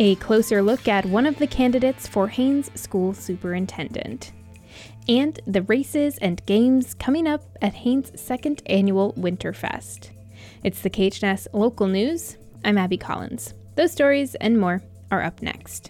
A closer look at one of the candidates for Haines School Superintendent. And the races and games coming up at Haines' second annual Winterfest. It's the KHNS Local News. I'm Abby Collins. Those stories and more are up next.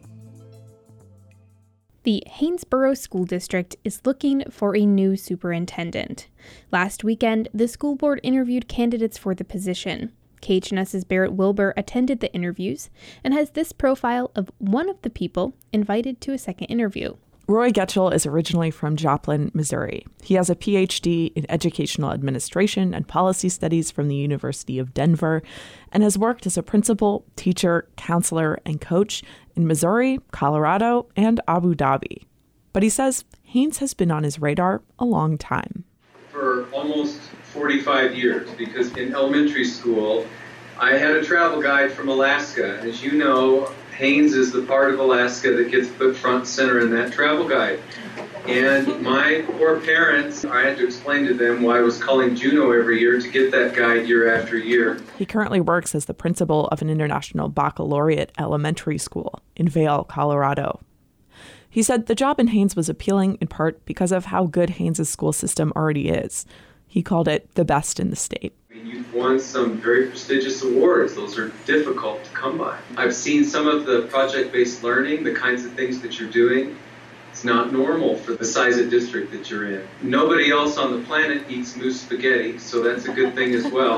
The Haynesboro School District is looking for a new superintendent. Last weekend, the school board interviewed candidates for the position. KHNS's Barrett Wilbur attended the interviews and has this profile of one of the people invited to a second interview. Roy Getchell is originally from Joplin, Missouri. He has a PhD in educational administration and policy studies from the University of Denver and has worked as a principal, teacher, counselor, and coach in Missouri, Colorado, and Abu Dhabi. But he says Haines has been on his radar a long time. For almost 45 years, because in elementary school, I had a travel guide from Alaska. As you know, Haines is the part of Alaska that gets put front and center in that travel guide. And my poor parents, I had to explain to them why I was calling Juneau every year to get that guide year after year. He currently works as the principal of an international baccalaureate elementary school in Vail, Colorado. He said the job in Haines was appealing in part because of how good Haines' school system already is. He called it the best in the state. You've won some very prestigious awards. Those are difficult to come by. I've seen some of the project-based learning, the kinds of things that you're doing. It's not normal for the size of district that you're in. Nobody else on the planet eats moose spaghetti, so that's a good thing as well.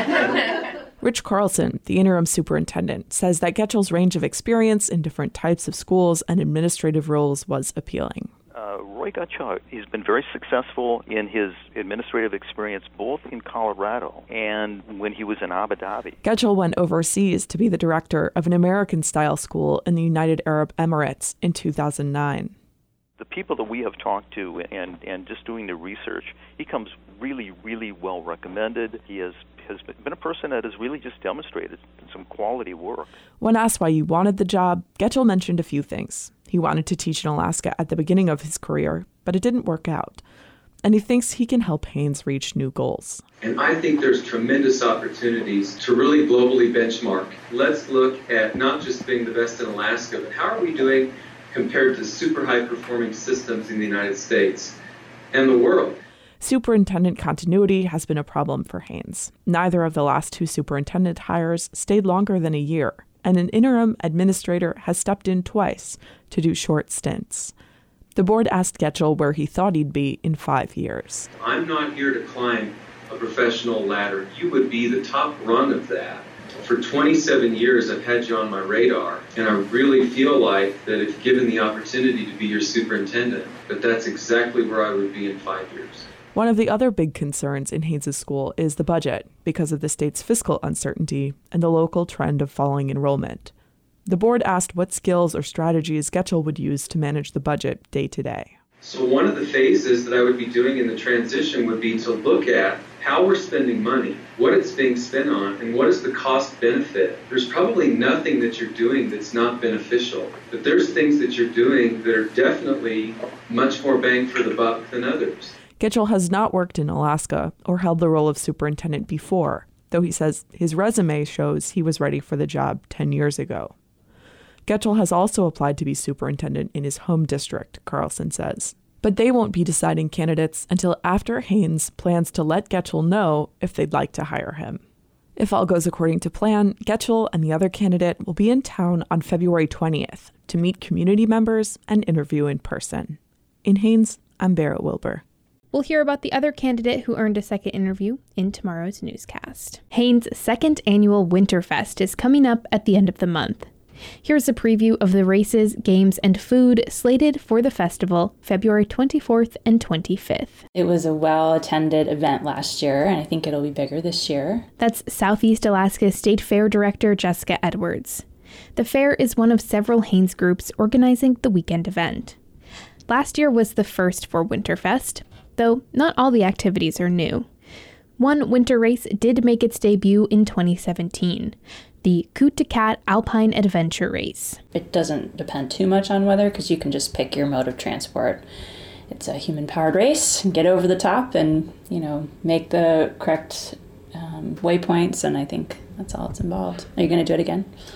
Rich Carlson, the interim superintendent, says that Getchell's range of experience in different types of schools and administrative roles was appealing. Roy Getchell has been very successful in his administrative experience both in Colorado and when he was in Abu Dhabi. Getchell went overseas to be the director of an American-style school in the United Arab Emirates in 2009. The people that we have talked to and just doing the research, he comes really, really well recommended. He has been a person that has really just demonstrated some quality work. When asked why he wanted the job, Getchell mentioned a few things. He wanted to teach in Alaska at the beginning of his career, but it didn't work out. And he thinks he can help Haines reach new goals. And I think there's tremendous opportunities to really globally benchmark. Let's look at not just being the best in Alaska, but how are we doing compared to super high-performing systems in the United States and the world. Superintendent continuity has been a problem for Haines. Neither of the last two superintendent hires stayed longer than a year, and an interim administrator has stepped in twice to do short stints. The board asked Getchell where he thought he'd be in 5 years. I'm not here to climb a professional ladder. You would be the top rung of that. For 27 years, I've had you on my radar, and I really feel like that if given the opportunity to be your superintendent, that that's exactly where I would be in 5 years. One of the other big concerns in Haines' school is the budget because of the state's fiscal uncertainty and the local trend of falling enrollment. The board asked what skills or strategies Getchell would use to manage the budget day to day. So one of the phases that I would be doing in the transition would be to look at how we're spending money, what it's being spent on, and what is the cost benefit. There's probably nothing that you're doing that's not beneficial, but there's things that you're doing that are definitely much more bang for the buck than others. Getchell has not worked in Alaska or held the role of superintendent before, though he says his resume shows he was ready for the job 10 years ago. Getchell has also applied to be superintendent in his home district, Carlson says. But they won't be deciding candidates until after Haines plans to let Getchell know if they'd like to hire him. If all goes according to plan, Getchell and the other candidate will be in town on February 20th to meet community members and interview in person. In Haines, I'm Barrett Wilbur. We'll hear about the other candidate who earned a second interview in tomorrow's newscast. Haines' second annual Winterfest is coming up at the end of the month. Here's a preview of the races, games, and food slated for the festival February 24th and 25th. It was a well-attended event last year, and I think it'll be bigger this year. That's Southeast Alaska State Fair Director Jessica Edwards. The fair is one of several Haines groups organizing the weekend event. Last year was the first for Winterfest, though not all the activities are new. One winter race did make its debut in 2017. The Kootakat Alpine Adventure Race. It doesn't depend too much on weather because you can just pick your mode of transport. It's a human-powered race, get over the top and, make the correct waypoints, and I think that's all it's involved. Are you going to do it again? I don't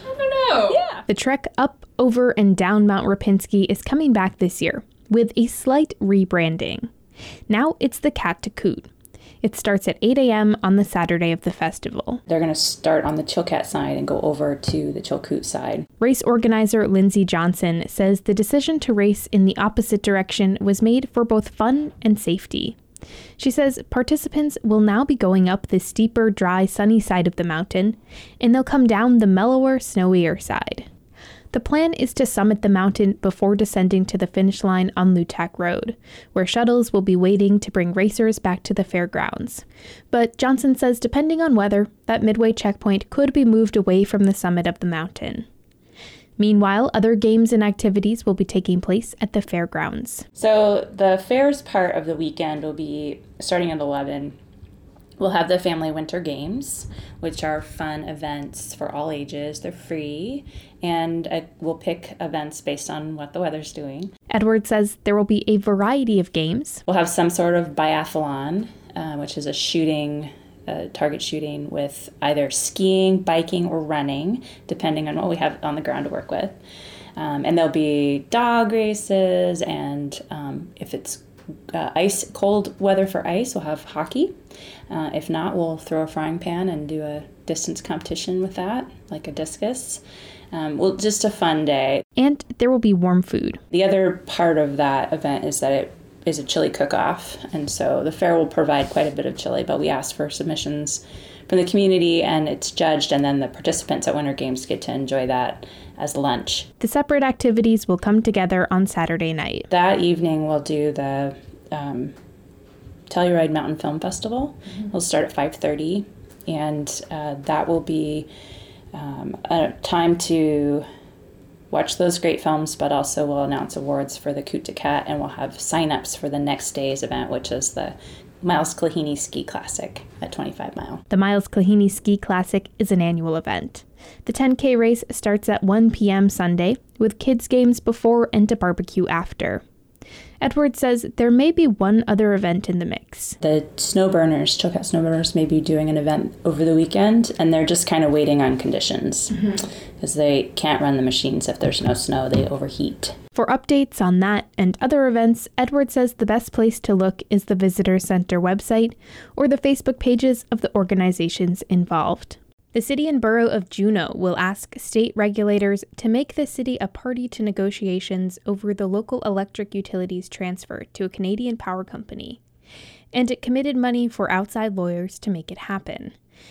go. Yeah. The trek up, over, and down Mount Rapinski is coming back this year with a slight rebranding. Now it's the Cat to Coot. It starts at 8 a.m. on the Saturday of the festival. They're going to start on the Chilkat side and go over to the Chilkoot side. Race organizer Lindsay Johnson says the decision to race in the opposite direction was made for both fun and safety. She says participants will now be going up the steeper, dry, sunny side of the mountain, and they'll come down the mellower, snowier side. The plan is to summit the mountain before descending to the finish line on Lutak Road, where shuttles will be waiting to bring racers back to the fairgrounds. But Johnson says depending on weather, that midway checkpoint could be moved away from the summit of the mountain. Meanwhile, other games and activities will be taking place at the fairgrounds. So the fairs part of the weekend will be starting at 11. We'll have the Family Winter Games, which are fun events for all ages. They're free, and we'll pick events based on what the weather's doing. Edwards says there will be a variety of games. We'll have some sort of biathlon, which is a target shooting with either skiing, biking, or running, depending on what we have on the ground to work with. And there'll be dog races, and if it's cold weather for ice, we'll have hockey. If not, we'll throw a frying pan and do a distance competition with that, like a discus. Just a fun day. And there will be warm food. The other part of that event is that it is a chili cook-off, and so the fair will provide quite a bit of chili, but we ask for submissions from the community, and it's judged, and then the participants at Winter Games get to enjoy that as lunch. The separate activities will come together on Saturday night. That evening, we'll do the Telluride Mountain Film Festival. It'll start at 5:30, and that will be a time to watch those great films, but also we'll announce awards for the Coot to Cat, and we'll have sign-ups for the next day's event, which is the Miles Klahini Ski Classic at 25 Mile. The Miles Klahini Ski Classic is an annual event. The 10K race starts at 1 p.m. Sunday, with kids' games before and a barbecue after. Edwards says there may be one other event in the mix. The Snowburners, Chilkat Snowburners, may be doing an event over the weekend, and they're just kind of waiting on conditions because they can't run the machines if there's no snow. They overheat. For updates on that and other events, Edwards says the best place to look is the Visitor Center website or the Facebook pages of the organizations involved. The city and borough of Juneau will ask state regulators to make the city a party to negotiations over the local electric utilities transfer to a Canadian power company, and it committed money for outside lawyers to make it happen.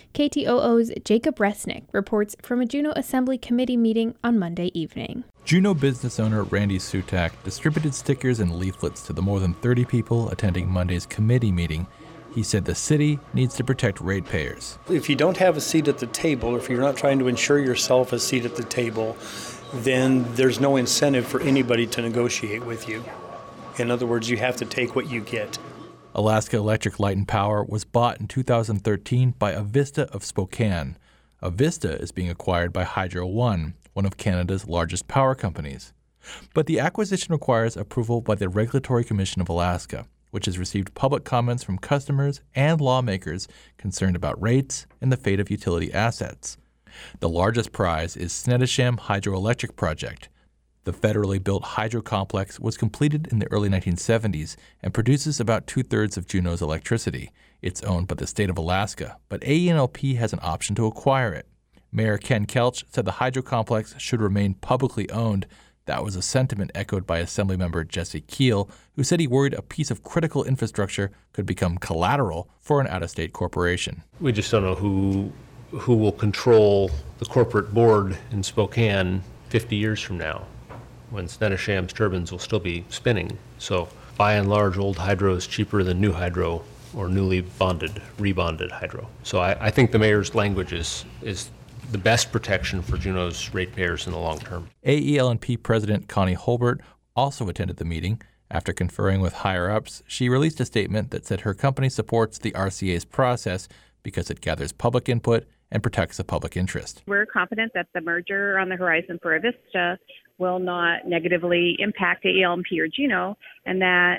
KTOO's Jacob Resnick reports from a Juneau Assembly Committee meeting on Monday evening. Juneau business owner Randy Sutak distributed stickers and leaflets to the more than 30 people attending Monday's committee meeting. He said the city needs to protect ratepayers. If you don't have a seat at the table, or if you're not trying to ensure yourself a seat at the table, then there's no incentive for anybody to negotiate with you. In other words, you have to take what you get. Alaska Electric Light and Power was bought in 2013 by Avista of Spokane. Avista is being acquired by Hydro One, one of Canada's largest power companies. But the acquisition requires approval by the Regulatory Commission of Alaska, which has received public comments from customers and lawmakers concerned about rates and the fate of utility assets. The largest prize is Snettisham Hydroelectric Project. The federally built hydro complex was completed in the early 1970s and produces about two-thirds of Juneau's electricity. It's owned by the state of Alaska, but AENLP has an option to acquire it. Mayor Ken Kelch said the hydro complex should remain publicly owned. That was a sentiment echoed by Assemblymember Jesse Keel, who said he worried a piece of critical infrastructure could become collateral for an out-of-state corporation. We just don't know who will control the corporate board in Spokane 50 years from now, when Snettisham's turbines will still be spinning. So by and large, old hydro is cheaper than new hydro or newly rebonded hydro. So I think the mayor's language is the best protection for Juneau's ratepayers in the long term. AEL&P President Connie Holbert also attended the meeting. After conferring with higher-ups, she released a statement that said her company supports the RCA's process because it gathers public input and protects the public interest. We're confident that the merger on the horizon for Avista will not negatively impact AEL&P or Juneau, and that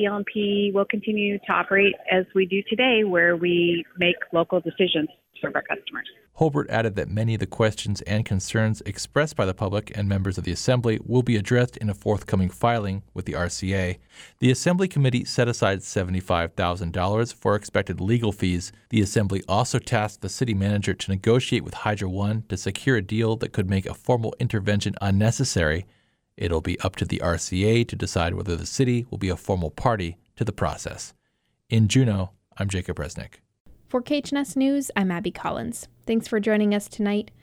AEL&P will continue to operate as we do today, where we make local decisions to serve our customers. Holbert added that many of the questions and concerns expressed by the public and members of the Assembly will be addressed in a forthcoming filing with the RCA. The Assembly Committee set aside $75,000 for expected legal fees. The Assembly also tasked the city manager to negotiate with Hydro One to secure a deal that could make a formal intervention unnecessary. It'll be up to the RCA to decide whether the city will be a formal party to the process. In Juneau, I'm Jacob Resnick. For KHNS News, I'm Abby Collins. Thanks for joining us tonight.